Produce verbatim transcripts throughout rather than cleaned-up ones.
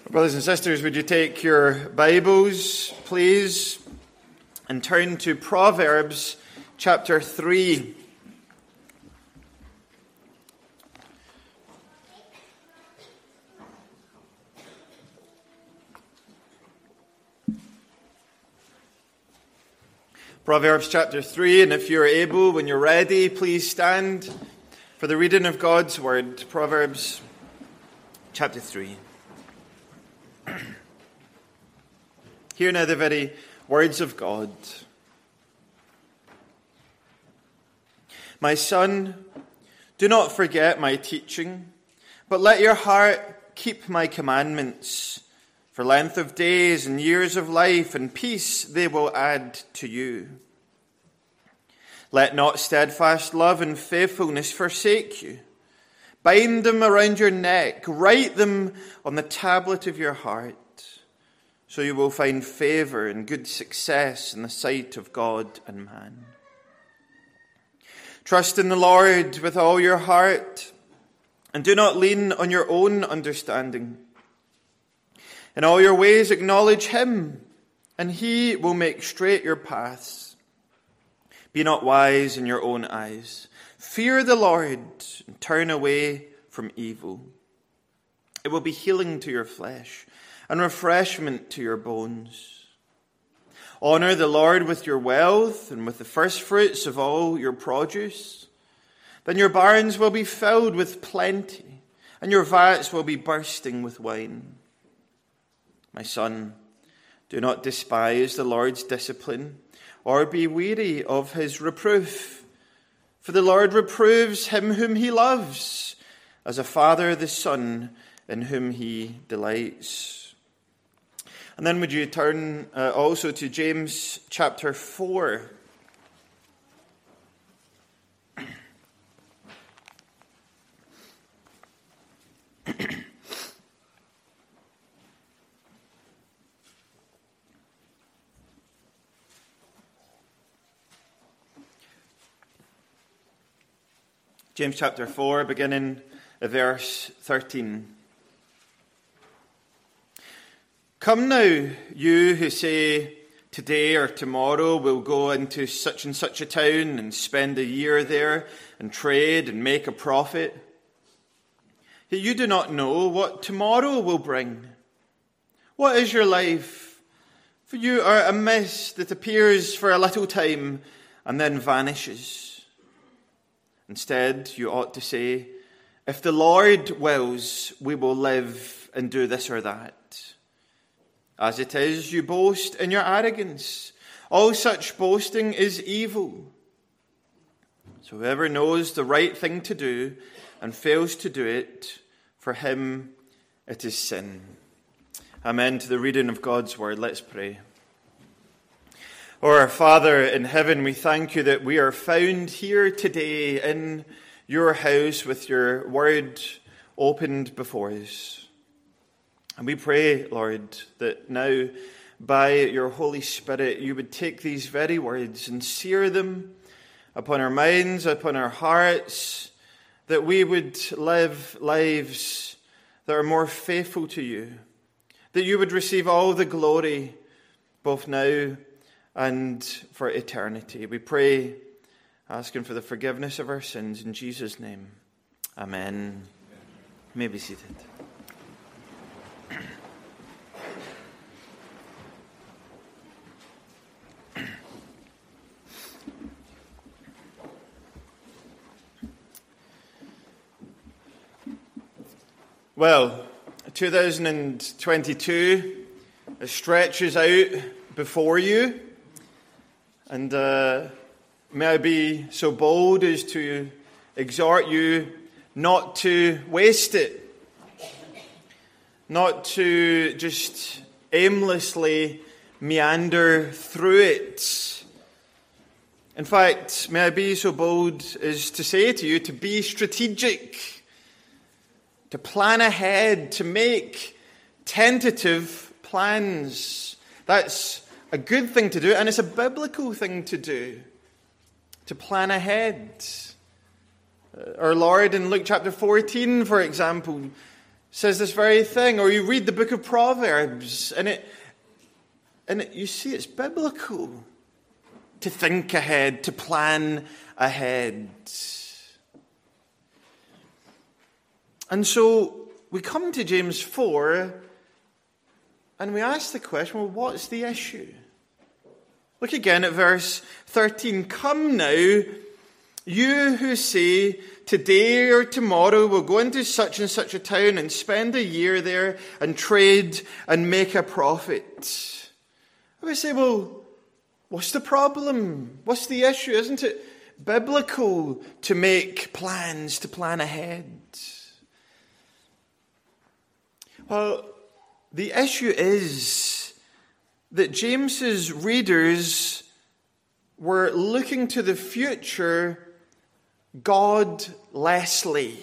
Brothers and sisters, would you take your Bibles, please, and turn to Proverbs chapter three. Proverbs chapter three, and if you're able, when you're ready, please stand for the reading of God's Word. Proverbs chapter three. Hear now the very words of God. My son, do not forget my teaching, but let your heart keep my commandments. For length of days and years of life and peace they will add to you. Let not steadfast love and faithfulness forsake you. Bind them around your neck, write them on the tablet of your heart, so you will find favor and good success in the sight of God and man. Trust in the Lord with all your heart, and do not lean on your own understanding. In all your ways acknowledge him, and he will make straight your paths. Be not wise in your own eyes. Fear the Lord, and turn away from evil. It will be healing to your flesh, and refreshment to your bones. Honor the Lord with your wealth and with the firstfruits of all your produce. Then your barns will be filled with plenty, and your vats will be bursting with wine. My son, do not despise the Lord's discipline, or be weary of his reproof. For the Lord reproves him whom he loves, as a father the son in whom he delights. And then would you turn uh, also to James chapter four. James chapter four, beginning at verse thirteen. Come now, you who say, today or tomorrow we'll go into such and such a town and spend a year there and trade and make a profit. Yet you do not know what tomorrow will bring. What is your life? For you are a mist that appears for a little time and then vanishes. Instead, you ought to say, if the Lord wills, we will live and do this or that. As it is, you boast in your arrogance. All such boasting is evil. So whoever knows the right thing to do and fails to do it, for him it is sin. Amen to the reading of God's word. Let's pray. O our Father in heaven, we thank you that we are found here today in your house with your word opened before us. And we pray, Lord, that now by your Holy Spirit you would take these very words and sear them upon our minds, upon our hearts, that we would live lives that are more faithful to you, that you would receive all the glory both now and for eternity. We pray, asking for the forgiveness of our sins in Jesus' name. Amen. You may be seated. Well, two thousand twenty-two stretches out before you, and uh, may I be so bold as to exhort you not to waste it, not to just aimlessly meander through it. In fact, may I be so bold as to say to you to be strategic, to plan ahead, to make tentative plans. That's a good thing to do, and it's a biblical thing to do, to plan ahead. Our Lord in Luke chapter fourteen, for example, says this very thing. Or you read the book of Proverbs, and it, and it, you see it's biblical to think ahead, to plan ahead. And so we come to James four, and we ask the question, well, what's the issue? Look again at verse thirteen. Come now, you who say, today or tomorrow we'll go into such and such a town and spend a year there and trade and make a profit. I would say, well, what's the problem? What's the issue? Isn't it biblical to make plans, to plan ahead? Well, the issue is that James's readers were looking to the future godlessly.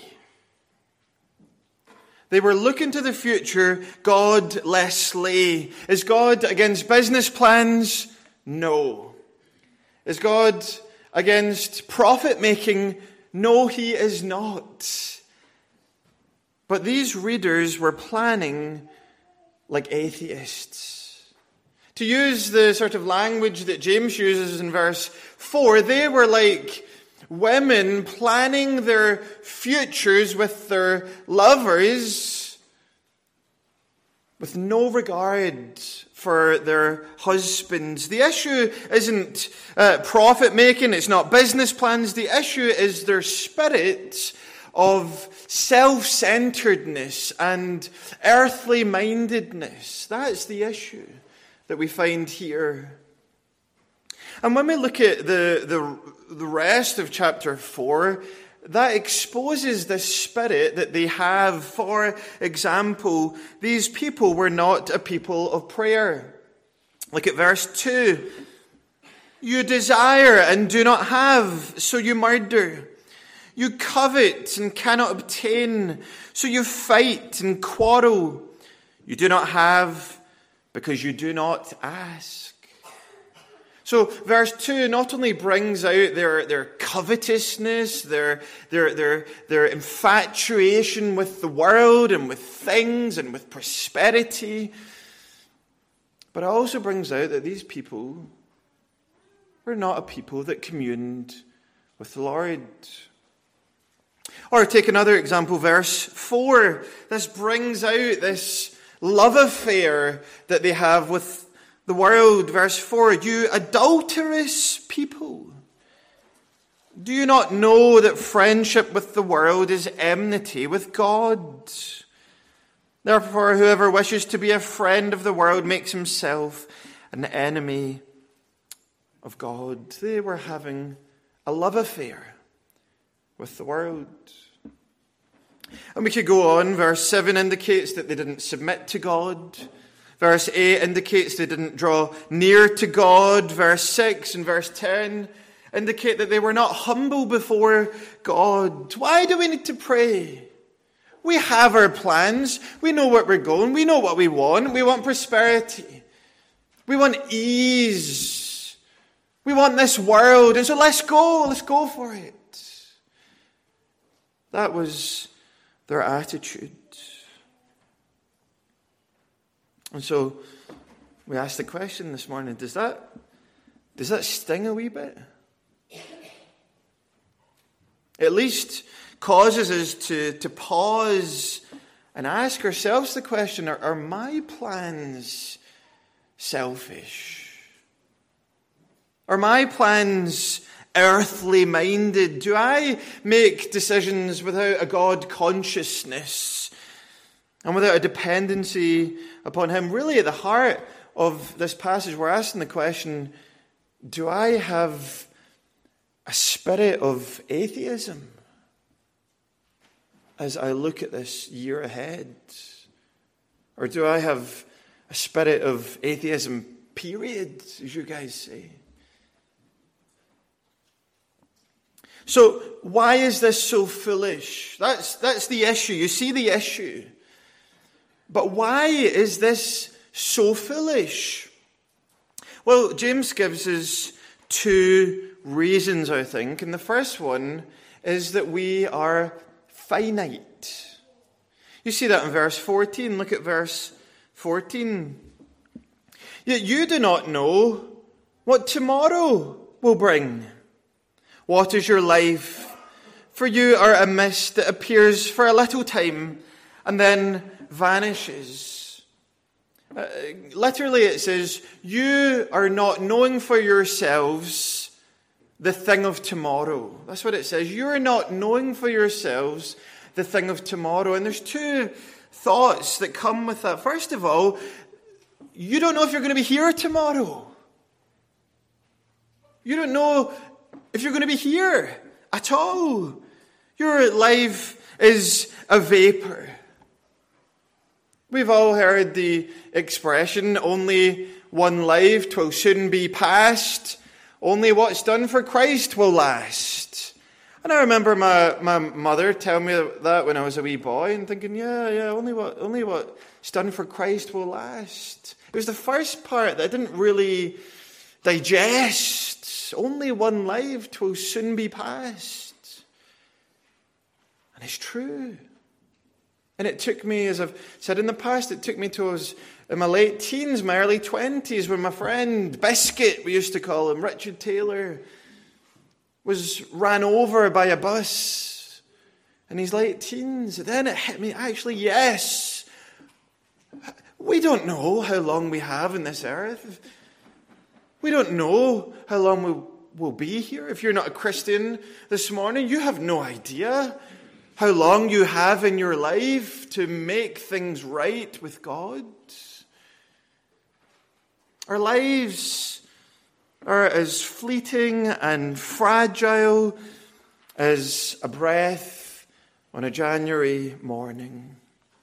They were looking to the future godlessly. Is God against business plans? No. Is God against profit making? No, he is not. But these readers were planning like atheists. To use the sort of language that James uses in verse four, they were like women planning their futures with their lovers with no regard for their husbands. The issue isn't uh, profit making, it's not business plans. The issue is their spirit of self-centeredness and earthly mindedness. That's the issue that we find here. And when we look at the, the, the rest of chapter four, that exposes the spirit that they have. For example, these people were not a people of prayer. Look at verse two. You desire and do not have, so you murder. You covet and cannot obtain, so you fight and quarrel. You do not have because you do not ask. So verse two not only brings out their, their covetousness, their, their, their, their infatuation with the world and with things and with prosperity, but it also brings out that these people were not a people that communed with the Lord. Or take another example, verse four. This brings out this love affair that they have with the world. Verse four, you adulterous people, do you not know that friendship with the world is enmity with God? Therefore, whoever wishes to be a friend of the world makes himself an enemy of God. They were having a love affair with the world. And we could go on. Verse seven indicates that they didn't submit to God. Verse eight indicates they didn't draw near to God. Verse six and verse ten indicate that they were not humble before God. Why do we need to pray? We have our plans. We know where we're going. We know what we want. We want prosperity. We want ease. We want this world. And so let's go. Let's go for it. That was their attitude. And so we asked the question this morning, does that, does that sting a wee bit? At least causes us to, to pause and ask ourselves the question, are, are my plans selfish? Are my plans earthly minded? Do I make decisions without a God consciousness and without a dependency upon Him? Really, at the heart of this passage, we're asking the question, do I have a spirit of atheism as I look at this year ahead? Or do I have a spirit of atheism, period, as you guys say? So, why is this so foolish? That's, that's the issue. You see the issue. But why is this so foolish? Well, James gives us two reasons, I think. And the first one is that we are finite. You see that in verse fourteen. Look at verse fourteen. Yet you do not know what tomorrow will bring. What is your life? For you are a mist that appears for a little time and then vanishes. Uh, literally it says, you are not knowing for yourselves the thing of tomorrow. That's what it says. You are not knowing for yourselves the thing of tomorrow. And there's two thoughts that come with that. First of all, you don't know if you're going to be here tomorrow. You don't know if you're going to be here at all. Your life is a vapor. We've all heard the expression, only one life, 'twill soon be past. Only what's done for Christ will last. And I remember my, my mother telling me that when I was a wee boy and thinking, yeah, yeah, only what only what's done for Christ will last. It was the first part that I didn't really digest. Only one life, 'twill soon be past. And it's true. And it took me, as I've said in the past, it took me to I was in my late teens, my early twenties, when my friend Biscuit, we used to call him, Richard Taylor, was ran over by a bus in his late teens. Then it hit me, actually, yes, we don't know how long we have in this earth. We don't know how long we will be here. If you're not a Christian this morning, you have no idea how long you have in your life to make things right with God. Our lives are as fleeting and fragile as a breath on a January morning.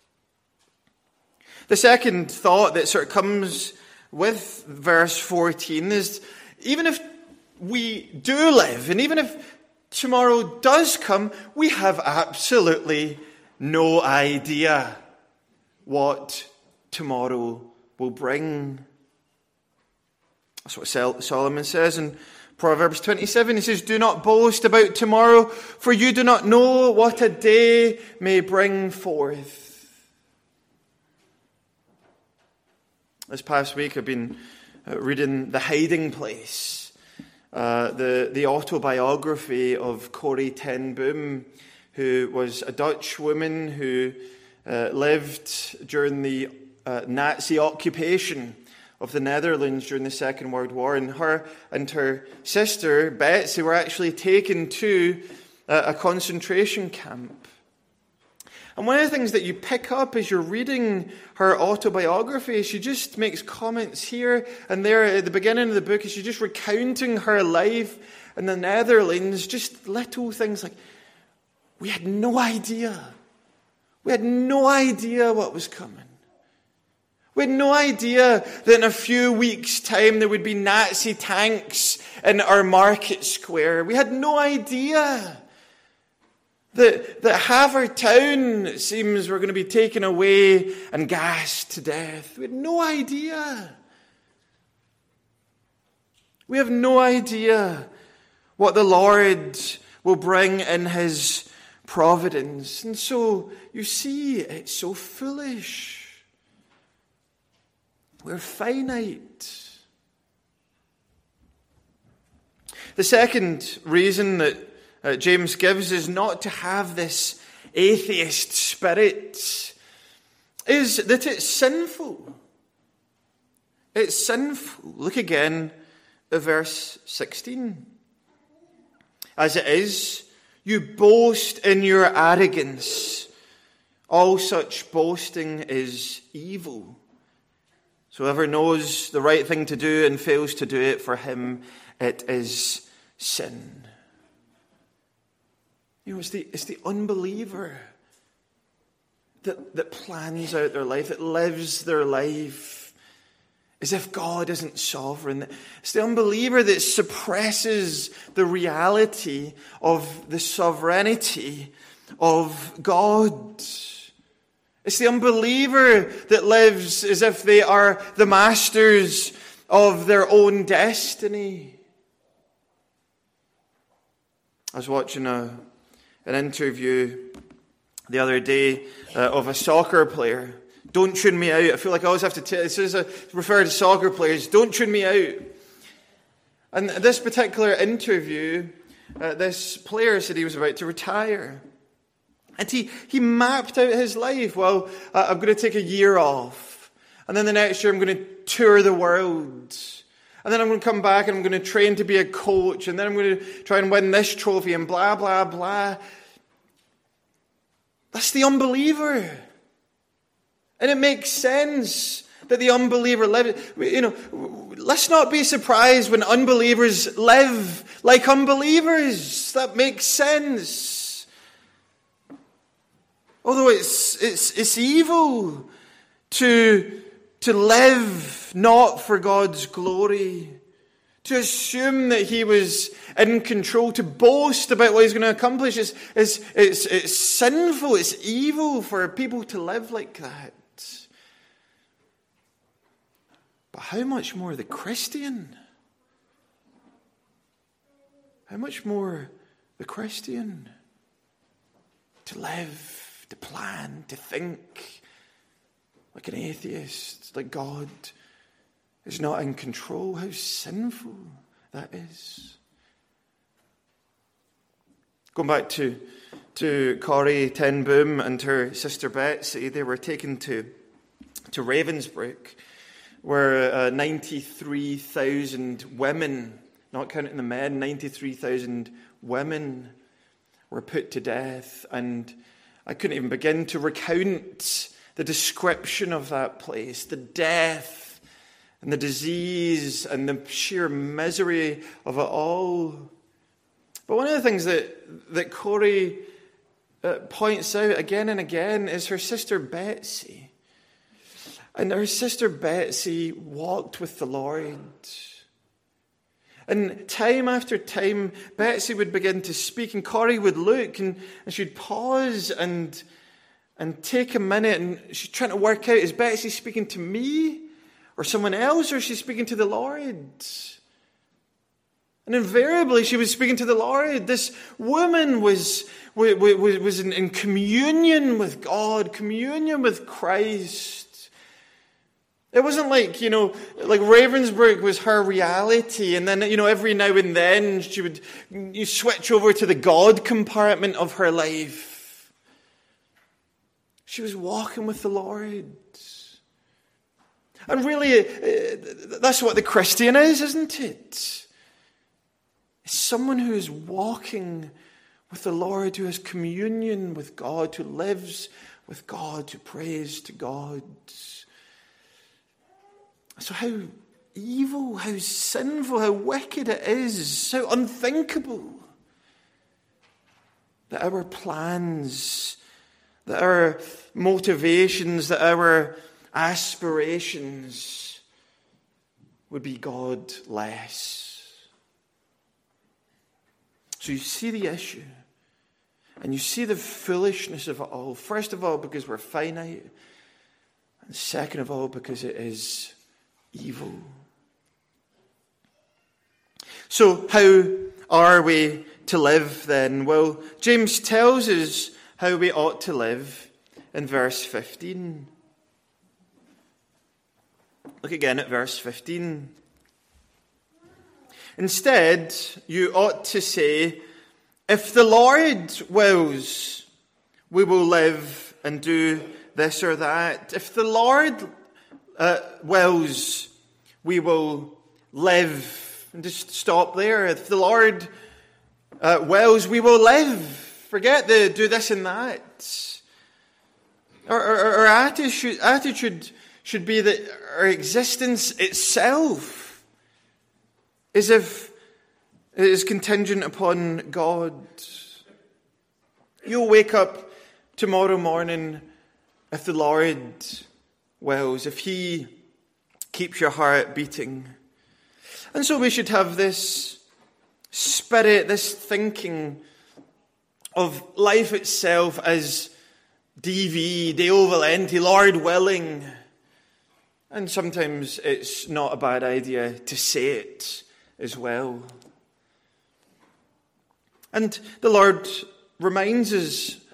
The second thought that sort of comes with verse fourteen is, even if we do live, and even if tomorrow does come, we have absolutely no idea what tomorrow will bring. That's what Solomon says in Proverbs twenty-seven. He says, do not boast about tomorrow, for you do not know what a day may bring forth. This past week I've been reading The Hiding Place, uh, the, the autobiography of Corrie ten Boom, who was a Dutch woman who uh, lived during the uh, Nazi occupation of the Netherlands during the Second World War. And her and her sister, Betsy, were actually taken to uh, a concentration camp. And one of the things that you pick up as you're reading her autobiography, she just makes comments here and there at the beginning of the book, as she's just recounting her life in the Netherlands, just little things like, we had no idea. We had no idea what was coming. We had no idea that in a few weeks' time there would be Nazi tanks in our market square. We had no idea that, that half our town, it seems, we're going to be taken away and gassed to death. We had no idea. We have no idea what the Lord will bring in his providence. And so, you see, it's so foolish. We're finite. The second reason that uh, James gives is not to have this atheist spirit is that it's sinful. It's sinful. Look again at verse sixteen. As it is, you boast in your arrogance. All such boasting is evil. So whoever knows the right thing to do and fails to do it, for him it is sin. You know, it's the, it's the unbeliever that, that plans out their life, that lives their life as if God isn't sovereign. It's the unbeliever that suppresses the reality of the sovereignty of God. It's the unbeliever that lives as if they are the masters of their own destiny. I was watching a, an interview the other day uh, of a soccer player. Don't tune me out. I feel like I always have to tell, this is a, refer to soccer players. Don't tune me out. And this particular interview, uh, this player said he was about to retire. And he, he mapped out his life. Well, uh, I'm going to take a year off. And then the next year I'm going to tour the world. And then I'm going to come back and I'm going to train to be a coach. And then I'm going to try and win this trophy and blah, blah, blah. That's the unbeliever. And it makes sense that the unbeliever live. You know, let's not be surprised when unbelievers live like unbelievers. That makes sense. Although it's it's it's evil to to live not for God's glory, to assume that He was in control, to boast about what He's going to accomplish. It's it's it's, it's sinful. It's evil for people to live like that. But how much more the Christian? How much more the Christian? To live, to plan, to think like an atheist, like God is not in control. How sinful that is. Going back to, to Corrie ten Boom and her sister Betsy, they were taken to, to Ravensbrück, where uh, ninety-three thousand women, not counting the men, ninety-three thousand women were put to death. And I couldn't even begin to recount the description of that place, the death and the disease and the sheer misery of it all. But one of the things that, that Corrie uh, points out again and again is her sister Betsy. And her sister Betsy walked with the Lord. And time after time, Betsy would begin to speak, and Corrie would look, and, and she'd pause and, and take a minute, and she's trying to work out, is Betsy speaking to me or someone else, or is she speaking to the Lord? And invariably, she was speaking to the Lord. This woman was, was, was in, in communion with God, communion with Christ. It wasn't like, you know, like Ravensbrück was her reality, and then, you know, every now and then she would you switch over to the God compartment of her life. She was walking with the Lord. And really, that's what the Christian is, isn't it? It's someone who is walking with the Lord, who has communion with God, who lives with God, who prays to God. So how evil, how sinful, how wicked it is, how unthinkable that our plans, that our motivations, that our aspirations would be God-less. So you see the issue, and you see the foolishness of it all. First of all, because we're finite, and second of all, because it is evil. So how are we to live then? Well, James tells us how we ought to live in verse fifteen. Look again at verse fifteen. Instead, you ought to say, if the Lord wills, we will live and do this or that. If the Lord Uh, wills, we will live. And just stop there. If the Lord uh, wills, we will live. Forget the do this and that. Our, our, our attitude, attitude should be that our existence itself is if it is contingent upon God. You'll wake up tomorrow morning if the Lord wills, if He keeps your heart beating. And so we should have this spirit, this thinking of life itself as D V, Deo volente, Lord willing. And sometimes it's not a bad idea to say it as well. And the Lord reminds us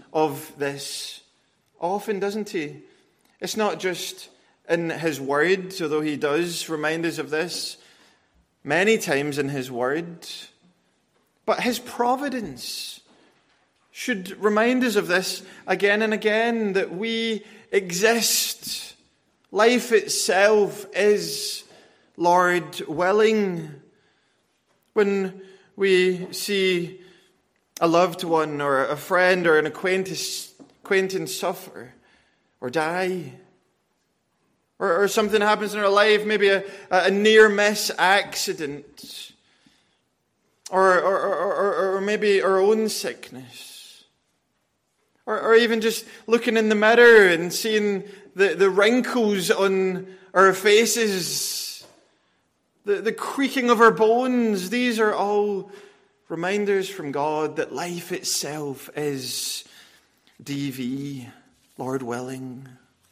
of this often, doesn't he? It's not just in his word, although he does remind us of this many times in his word, but his providence should remind us of this again and again, that we exist. Life itself is Lord willing. When we see a loved one or a friend or an acquaintance, acquaintance suffer or die, or, or something happens in our life, maybe a, a near-miss accident, or, or, or, or, or maybe our own sickness, or, or even just looking in the mirror and seeing the, the wrinkles on our faces, the, the creaking of our bones. These are all reminders from God that life itself is D V, Lord willing.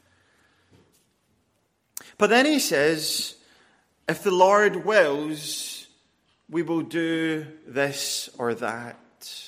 But then he says, if the Lord wills, we will do this or that.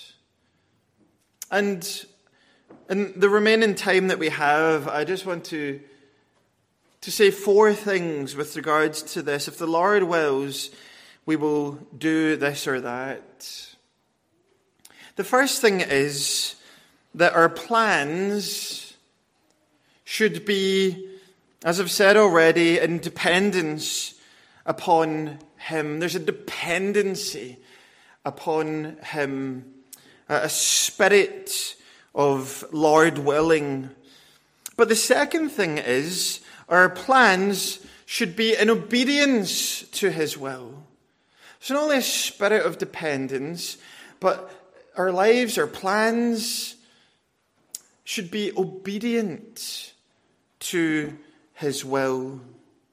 And in the remaining time that we have, I just want to, to say four things with regards to this. If the Lord wills, we will do this or that. The first thing is that our plans should be, as I've said already, in dependence upon him. There's a dependency upon him, a spirit of Lord willing. But the second thing is, our plans should be in obedience to his will. So not only a spirit of dependence, but our lives, our plans should be obedient to his will.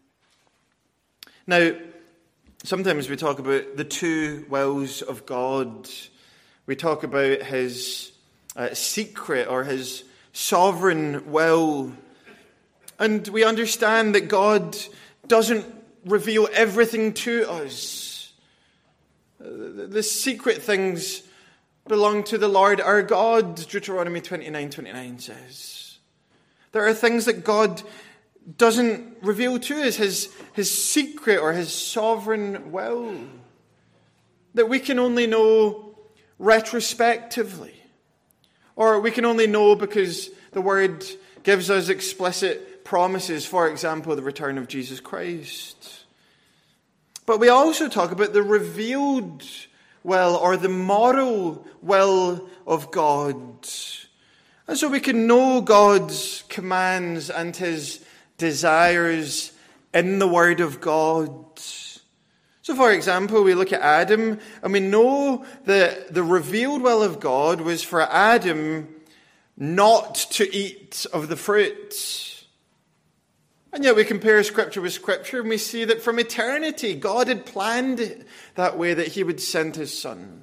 Now, sometimes we talk about the two wills of God. We talk about his uh, secret or his sovereign will. And we understand that God doesn't reveal everything to us. The, the secret things belong to the Lord our God, Deuteronomy twenty-nine twenty-nine says. There are things that God doesn't reveal to us, his, his secret or his sovereign will, that we can only know retrospectively, or we can only know because the Word gives us explicit promises, for example, the return of Jesus Christ. But we also talk about the revealed will or the moral will of God. And so we can know God's commands and his desires in the Word of God. So, for example, we look at Adam and we know that the revealed will of God was for Adam not to eat of the fruit. And yet we compare Scripture with Scripture and we see that from eternity God had planned it that way, that he would send his Son.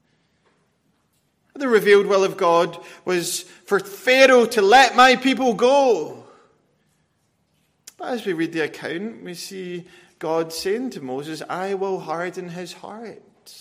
The revealed will of God was for Pharaoh to let my people go. But as we read the account, we see God saying to Moses, I will harden his heart.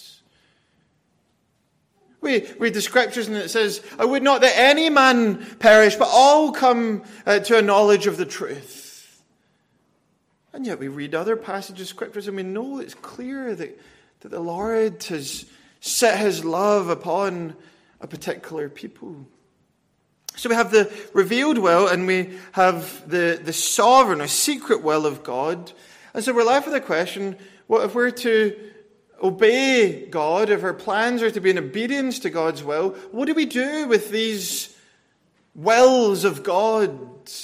We read the Scriptures and it says, I would not that any man perish, but all come uh, to a knowledge of the truth. And yet we read other passages of Scriptures and we know it's clear that, that the Lord has set his love upon a particular people. So we have the revealed will and we have the, the sovereign or secret will of God. And so we're left with the question, what if we're to obey God, if our plans are to be in obedience to God's will, what do we do with these wills of God?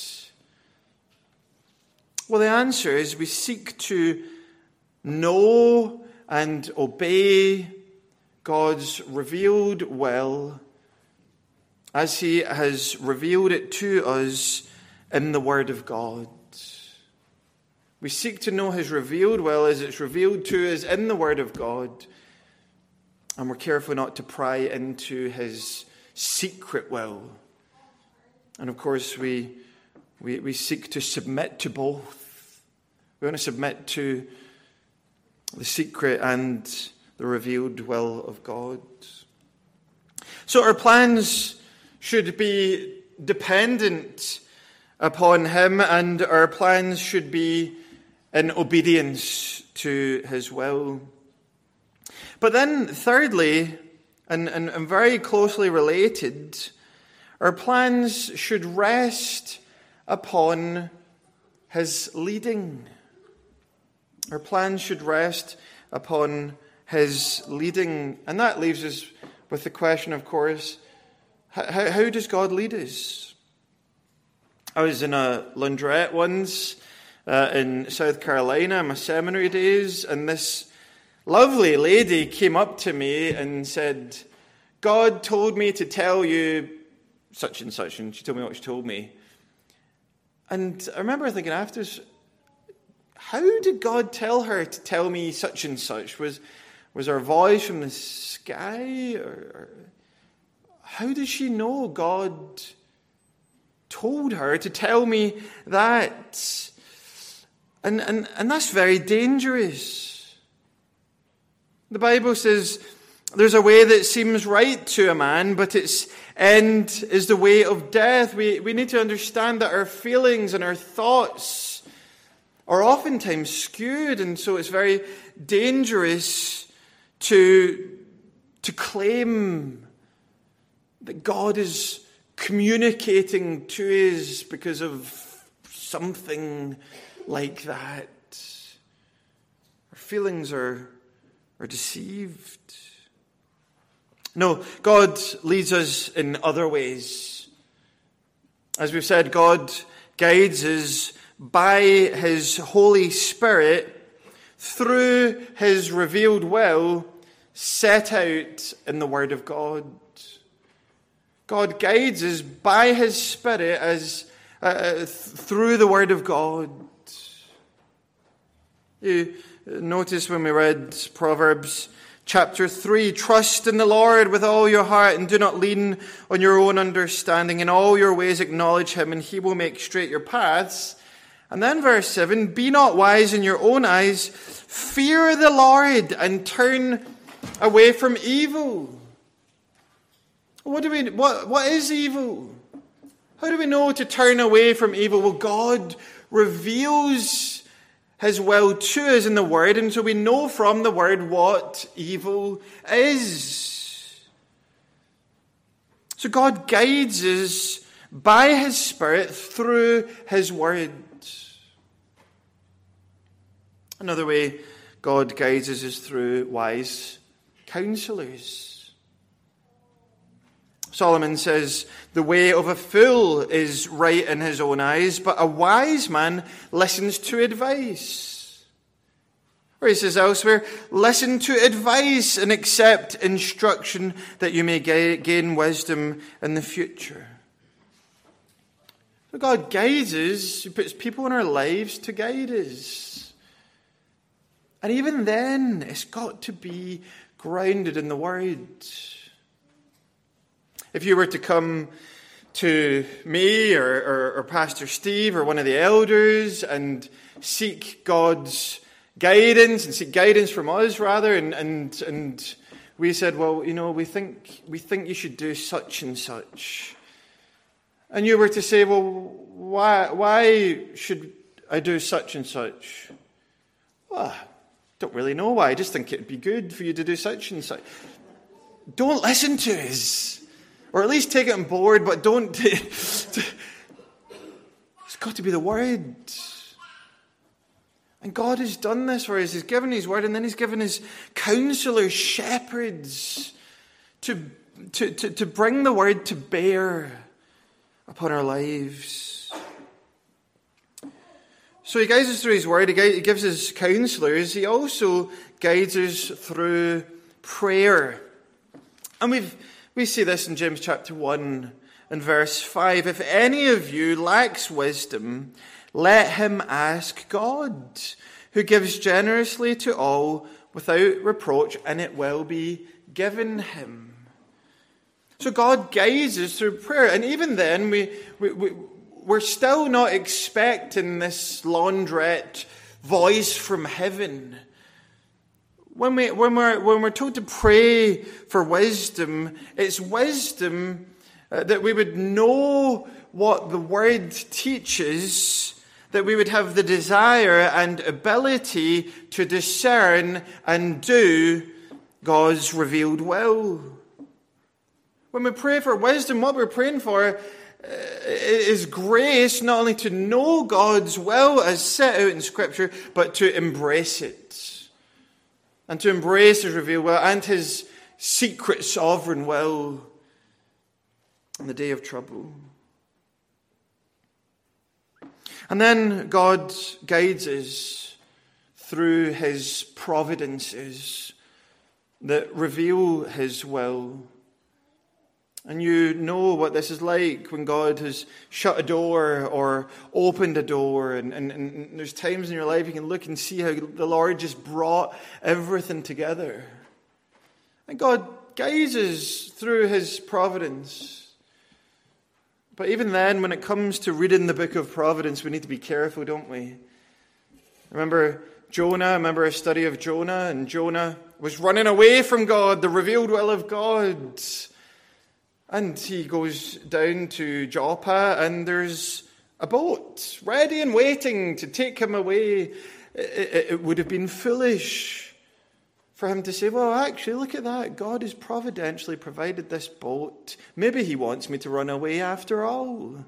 Well, the answer is we seek to know and obey God's revealed will as he has revealed it to us in the Word of God. We seek to know his revealed will as it's revealed to us in the Word of God. And we're careful not to pry into his secret will. And of course, we, we, we seek to submit to both. We want to submit to the secret and the revealed will of God. So our plans should be dependent upon him, and our plans should be in obedience to his will. But then, thirdly, and, and, and very closely related, our plans should rest upon his leading. Our plans should rest upon his leading. And that leaves us with the question, of course, how, how does God lead us? I was in a laundrette once uh, in South Carolina in my seminary days, and this lovely lady came up to me and said, God told me to tell you such and such, and she told me what she told me. And I remember thinking after, how did God tell her to tell me such and such? Was was her voice from the sky? Or, or how does she know God told her to tell me that? And, and, and that's very dangerous. The Bible says there's a way that seems right to a man, but its end is the way of death. We, we need to understand that our feelings and our thoughts are oftentimes skewed, and so it's very dangerous to, to claim that God is communicating to us because of something like that. Our feelings are, are deceived. No, God leads us in other ways. As we've said, God guides us by his Holy Spirit through his revealed will set out in the Word of God. God guides us by his Spirit as uh, th- through the Word of God. You notice when we read Proverbs chapter three, trust in the Lord with all your heart and do not lean on your own understanding. In all your ways acknowledge him and he will make straight your paths. And then verse seven, be not wise in your own eyes, fear the Lord and turn away from evil. What do we? What, what is evil? How do we know to turn away from evil? Well, God reveals his will to us in the Word, and so we know from the Word what evil is. So God guides us by his Spirit through his Word. Another way God guides us is through wise counselors. Solomon says, the way of a fool is right in his own eyes, but a wise man listens to advice. Or he says elsewhere, listen to advice and accept instruction that you may gain wisdom in the future. So God guides us, he puts people in our lives to guide us. And even then, it's got to be grounded in the Word. If you were to come to me or, or, or Pastor Steve or one of the elders and seek God's guidance and seek guidance from us rather, and, and, and we said, well, you know, we think, we think you should do such and such. And you were to say, well, why, why should I do such and such? Well, I don't really know why. I just think it would be good for you to do such and such. Don't listen to us. Or at least take it on board, but don't. It's got to be the Word. And God has done this for us. He's given his Word, and then he's given his counselors, shepherds, to, to, to, to bring the Word to bear upon our lives. So he guides us through his Word. He, guides, he gives us counselors. He also guides us through prayer. And we've We see this in James chapter one and verse five. If any of you lacks wisdom, let him ask God, who gives generously to all without reproach, and it will be given him. So God guides us through prayer. And even then, we, we, we, we're still not expecting this laundrette voice from heaven. When, we, when, we're, when we're told to pray for wisdom, it's wisdom Uh, that we would know what the Word teaches, that we would have the desire and ability to discern and do God's revealed will. When we pray for wisdom, what we're praying for is grace, not only to know God's will as set out in Scripture, but to embrace it. And to embrace His revealed will and His secret sovereign will in the day of trouble. And then God guides us through His providences that reveal His will. And you know what this is like when God has shut a door or opened a door. And, and, and there's times in your life you can look and see how the Lord just brought everything together. And God guides us through His providence. But even then, when it comes to reading the book of Providence, we need to be careful, don't we? Remember Jonah, remember a study of Jonah, and Jonah was running away from God, the revealed will of God. And he goes down to Joppa, and there's a boat ready and waiting to take him away. It, it, it would have been foolish for him to say, well, actually, look at that. God has providentially provided this boat. Maybe He wants me to run away after all.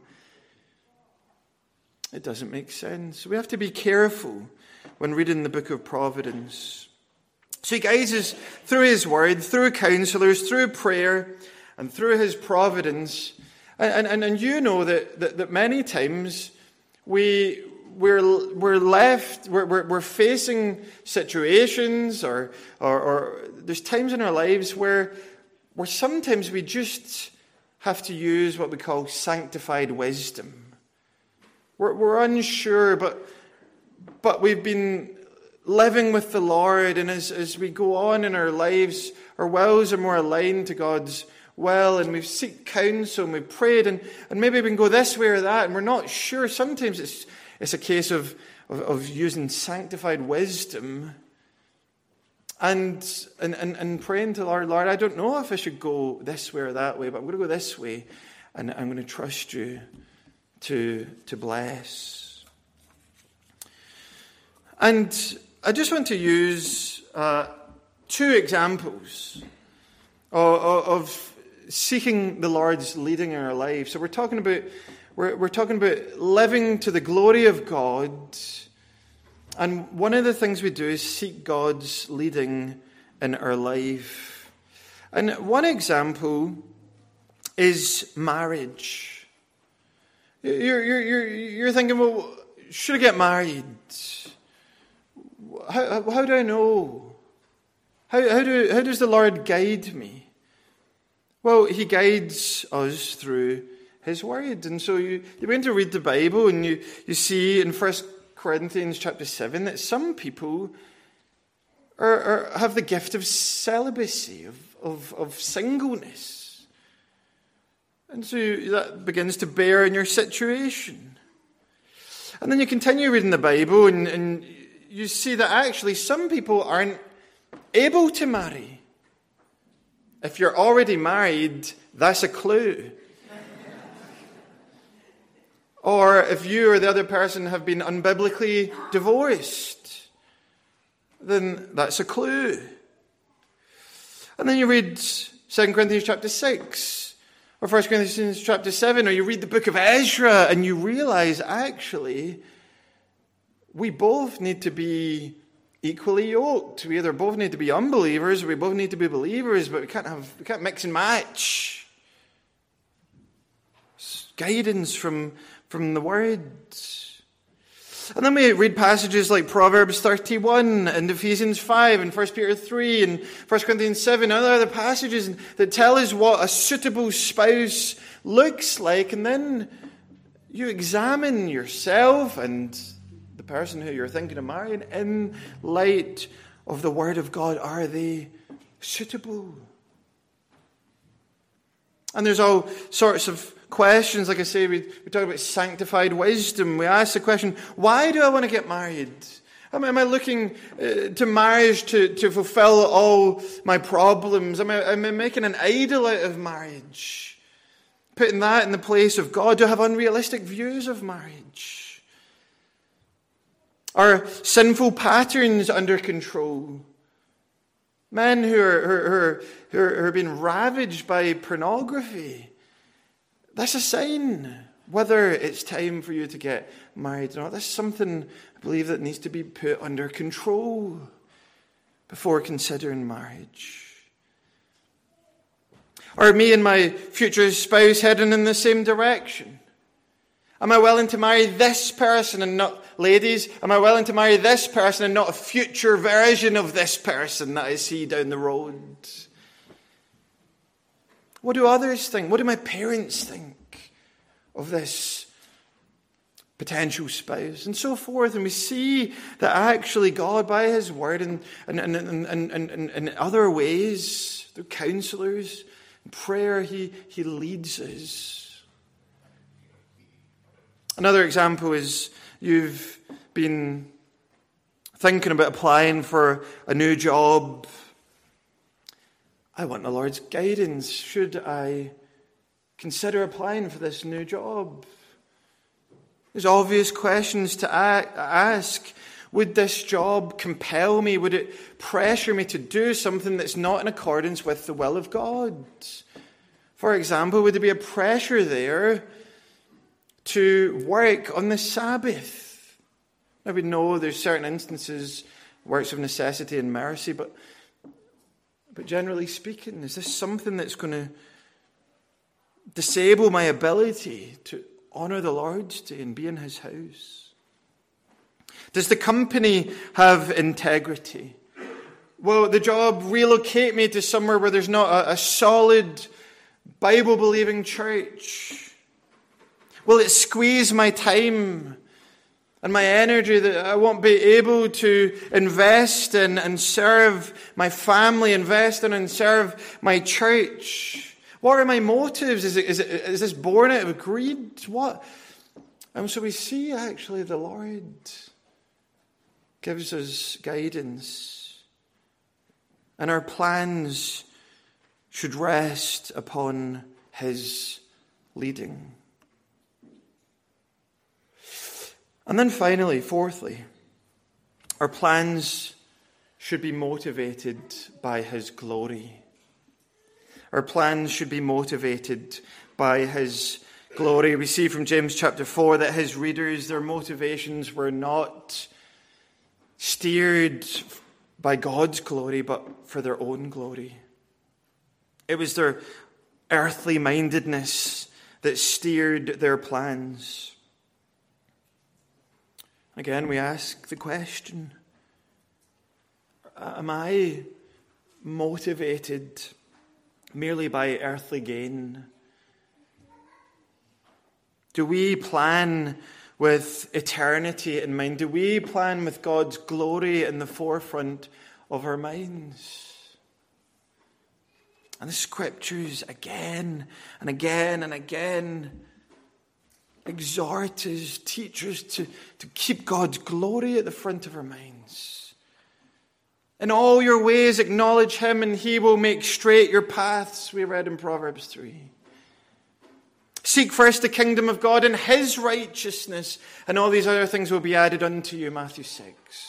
It doesn't make sense. We have to be careful when reading the book of Providence. So He guides us through His word, through counselors, through prayer, and through His providence. And, and, and you know that, that, that many times we... We're we're left. We're we're, we're facing situations, or, or or there's times in our lives where where sometimes we just have to use what we call sanctified wisdom. We're we're unsure, but but we've been living with the Lord, and as as we go on in our lives, our wills are more aligned to God's will, and we've sought counsel, and we've prayed, and and maybe we can go this way or that, and we're not sure. Sometimes it's It's a case of, of, of using sanctified wisdom and, and, and, and praying to the Lord, Lord, I don't know if I should go this way or that way, but I'm going to go this way, and I'm going to trust you to, to bless. And I just want to use uh, two examples of, of seeking the Lord's leading in our lives. So we're talking about We're, we're talking about living to the glory of God. And one of the things we do is seek God's leading in our life. And one example is marriage. You're, you're, you're, you're thinking, well, should I get married? How, how do I know? How, how, do, how does the Lord guide me? Well, He guides us through His word. And so you, you begin to read the Bible, and you, you see in First Corinthians chapter seven that some people are, are, have the gift of celibacy, of, of, of singleness. And so that begins to bear in your situation. And then you continue reading the Bible, and, and you see that actually some people aren't able to marry. If you're already married, that's a clue. Or if you or the other person have been unbiblically divorced, then that's a clue. And then you read Second Corinthians chapter six, or First Corinthians chapter seven, or you read the book of Ezra, and you realize, actually, we both need to be equally yoked. We either both need to be unbelievers, or we both need to be believers, but we can't have we can't mix and match. It's guidance from From the Word. And then we read passages like Proverbs thirty-one and Ephesians five and First Peter three and First Corinthians seven and other passages that tell us what a suitable spouse looks like. And then you examine yourself and the person who you're thinking of marrying in light of the Word of God. Are they suitable? And there's all sorts of questions. Like I say, we, we talk about sanctified wisdom. We ask the question, why do I want to get married? Am I, am I looking uh, to marriage to, to fulfill all my problems? Am I, am I making an idol out of marriage? Putting that in the place of God, do have unrealistic views of marriage? Are sinful patterns under control? Men who are, who are, who are, who are being ravaged by pornography, that's a sign whether it's time for you to get married or not. That's something, I believe, that needs to be put under control before considering marriage. Are me and my future spouse heading in the same direction? Am I willing to marry this person and not, ladies, am I willing to marry this person and not a future version of this person that I see down the road? What do others think? What do my parents think of this potential spouse? And so forth. And we see that actually God, by his word and in and, and, and, and, and, and other ways, through counselors, prayer, he, he leads us. Another example is you've been thinking about applying for a new job. I want the Lord's guidance. Should I consider applying for this new job? There's obvious questions to ask. Would this job compel me? Would it pressure me to do something that's not in accordance with the will of God? For example, would there be a pressure there to work on the Sabbath? Now we know there's certain instances, works of necessity and mercy, but, but generally speaking, is this something that's going to disable my ability to honour the Lord's day and be in his house? Does the company have integrity? Will the job relocate me to somewhere where there's not a, a solid Bible-believing church? Will it squeeze my time and my energy that I won't be able to invest in and serve my family, invest in and serve my church? What are my motives? Is, it, is, it, is this born out of greed? What? And so we see actually the Lord gives us guidance, and our plans should rest upon his leading. And then finally, fourthly, our plans should be motivated by his glory. Our plans should be motivated by his glory. We see from James chapter four that his readers, their motivations were not steered by God's glory, but for their own glory. It was their earthly mindedness that steered their plans. Again, we ask the question, am I motivated merely by earthly gain? Do we plan with eternity in mind? Do we plan with God's glory in the forefront of our minds? And the scriptures again and again and again exhort us, teach us to, to keep God's glory at the front of our minds. In all your ways acknowledge him and he will make straight your paths, we read in Proverbs three. Seek first the kingdom of God and his righteousness, and all these other things will be added unto you, Matthew six.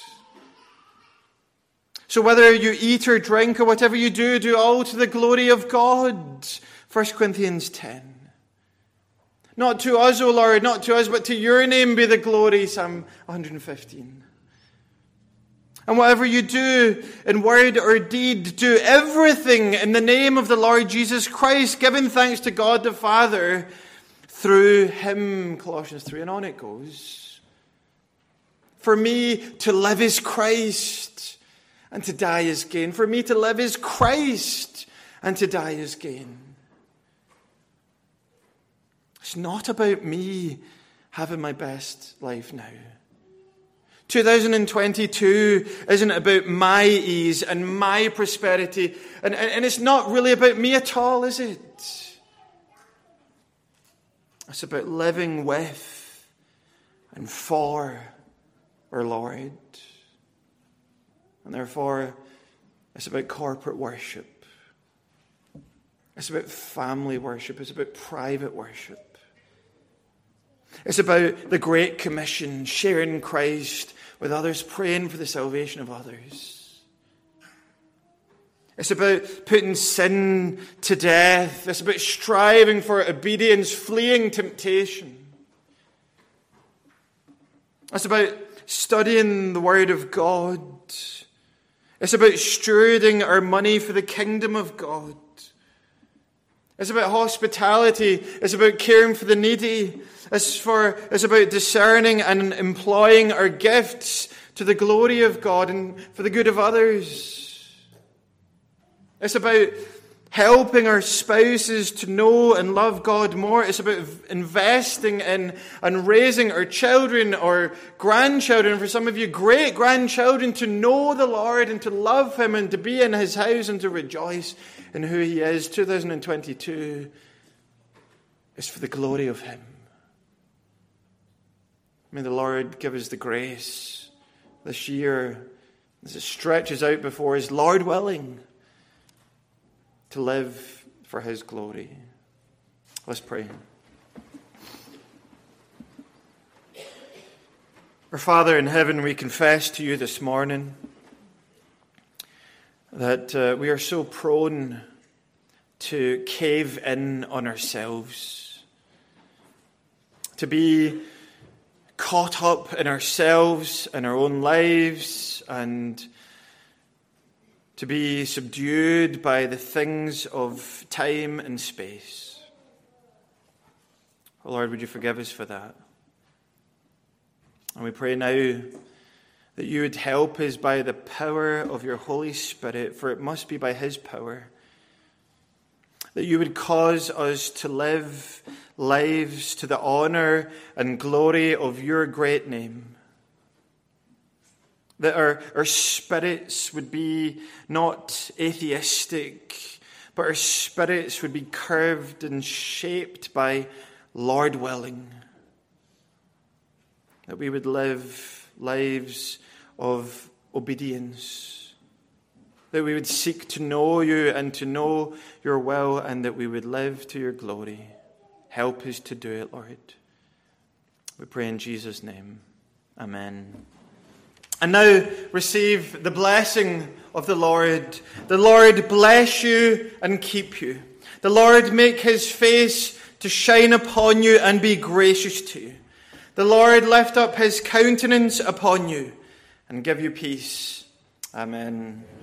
So whether you eat or drink or whatever you do, do all to the glory of God, First Corinthians ten. Not to us, O Lord, not to us, but to your name be the glory, Psalm one fifteen. And whatever you do in word or deed, do everything in the name of the Lord Jesus Christ, giving thanks to God the Father through him, Colossians three, and on it goes. For me to live is Christ, and to die is gain. For me to live is Christ, and to die is gain. It's not about me having my best life now. two thousand twenty-two isn't about my ease and my prosperity. And, and, and it's not really about me at all, is it? It's about living with and for our Lord. And therefore, it's about corporate worship. It's about family worship. It's about private worship. It's about the Great Commission, sharing Christ with others, praying for the salvation of others. It's about putting sin to death. It's about striving for obedience, fleeing temptation. It's about studying the Word of God. It's about stewarding our money for the kingdom of God. It's about hospitality. It's about caring for the needy. It's, for, it's about discerning and employing our gifts to the glory of God and for the good of others. It's about helping our spouses to know and love God more. It's about investing in and raising our children or grandchildren, for some of you, great-grandchildren, to know the Lord and to love Him and to be in His house and to rejoice in who He is. two thousand twenty-two is for the glory of Him. May the Lord give us the grace this year as it stretches out before us, Lord willing, to live for His glory. Let's pray. Our Father in heaven, we confess to You this morning that uh, we are so prone to cave in on ourselves, to be caught up in ourselves and our own lives, and to be subdued by the things of time and space. Oh Lord, would You forgive us for that? And we pray now that You would help us by the power of Your Holy Spirit, for it must be by His power, that You would cause us to live lives to the honor and glory of Your great name. That our, our spirits would be not atheistic, but our spirits would be curved and shaped by Lord willing. That we would live lives of obedience. That we would seek to know You and to know Your will, and that we would live to Your glory. Help us to do it, Lord. We pray in Jesus' name. Amen. And now receive the blessing of the Lord. The Lord bless you and keep you. The Lord make His face to shine upon you and be gracious to you. The Lord lift up His countenance upon you and give you peace. Amen.